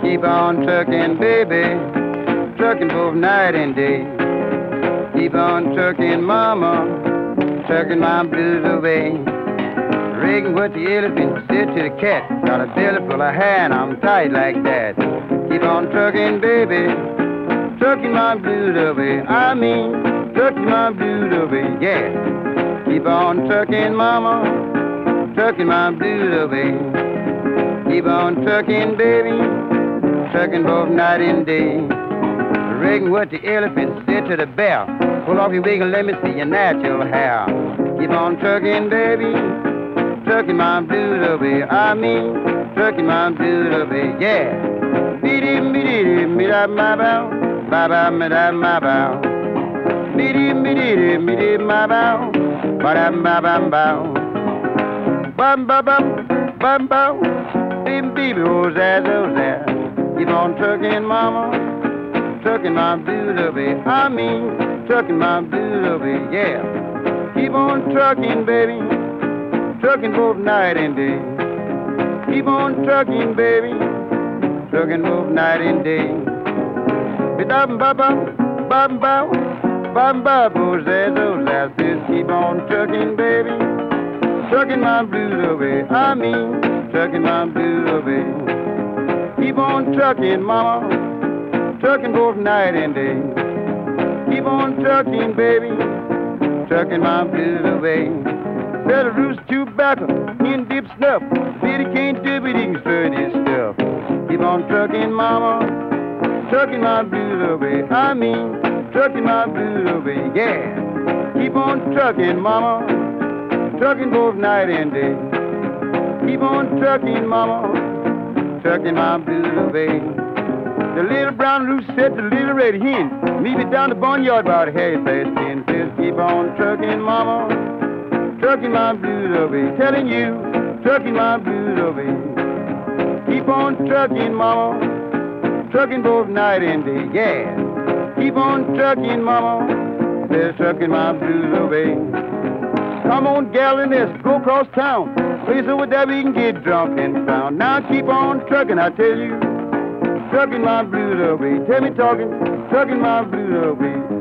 Keep on trucking, baby, trucking both night and day. Keep on trucking, mama, trucking my blues away. Rigging what the elephant said to the cat. Got a belly full of hair and I'm tight like that. Keep on trucking, baby, trucking my blues away. I mean, trucking my blues away, yeah. Keep on trucking, mama, trucking my blues away. Keep on trucking, baby, trucking both night and day. Rigging what the elephant said to the bear. Pull off your wig and let me see your natural hair. Keep on trucking, baby, trucking my blues away. I mean, trucking my blues away, yeah. Beady, beady, beady, my bow, ba me da my bow. Beady, beady, beady, my bow, ba bam bow. Bam bam bam bow, bim baby, oh there. Keep on trucking, mama, trucking my blues away. I mean, trucking my blues away, yeah. Keep on trucking, baby, trucking both night and day. Keep on trucking, baby, trucking both night and day. Bam bam bam bam bam, oh there. Just keep on trucking, baby, trucking my blues away. I mean, trucking my blues away. Keep on trucking, mama, trucking both night and day. Keep on trucking, baby, trucking my blues away. Better roost tobacco, in deep snuff. City can't do it, he can stir this stuff. Keep on trucking, mama, trucking my blues away. I mean, trucking my blues away, yeah. Keep on trucking, mama, trucking both night and day. Keep on trucking, mama, trucking my blues away. The little brown rooster said to the little red hen, meet me down the barnyard about 10:30. Just keep on trucking, mama, trucking my blues away. Telling you, trucking my blues away. Keep on trucking, mama, trucking both night and day, yeah. Keep on trucking, mama, just trucking my blues away. Come on, gal, let's go across town. Place over there we can get drunk and found. Now keep on trucking, I tell you, trucking my blues away. Tell me talking, trucking my blues away.